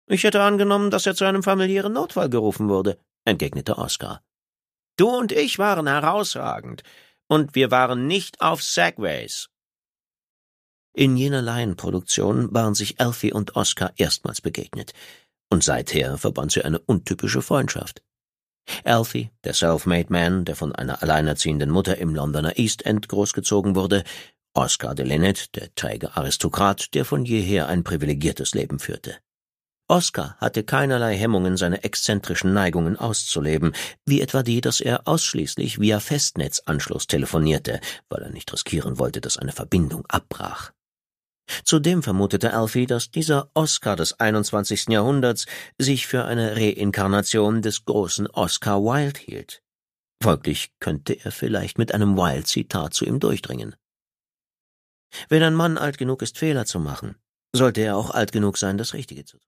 »Ich hätte angenommen, dass er zu einem familiären Notfall gerufen wurde«, entgegnete Oskar. »Du und ich waren herausragend, und wir waren nicht auf Segways.« In jener Laienproduktion waren sich Alfie und Oskar erstmals begegnet, und seither verband sie eine untypische Freundschaft. Alfie, der Self-Made Man, der von einer alleinerziehenden Mutter im Londoner East End großgezogen wurde, Oskar de Linnet, der träge Aristokrat, der von jeher ein privilegiertes Leben führte. Oskar hatte keinerlei Hemmungen, seine exzentrischen Neigungen auszuleben, wie etwa die, dass er ausschließlich via Festnetzanschluss telefonierte, weil er nicht riskieren wollte, dass eine Verbindung abbrach. Zudem vermutete Alfie, dass dieser Oskar des 21. Jahrhunderts sich für eine Reinkarnation des großen Oscar Wilde hielt. Folglich könnte er vielleicht mit einem Wilde-Zitat zu ihm durchdringen. Wenn ein Mann alt genug ist, Fehler zu machen, sollte er auch alt genug sein, das Richtige zu tun.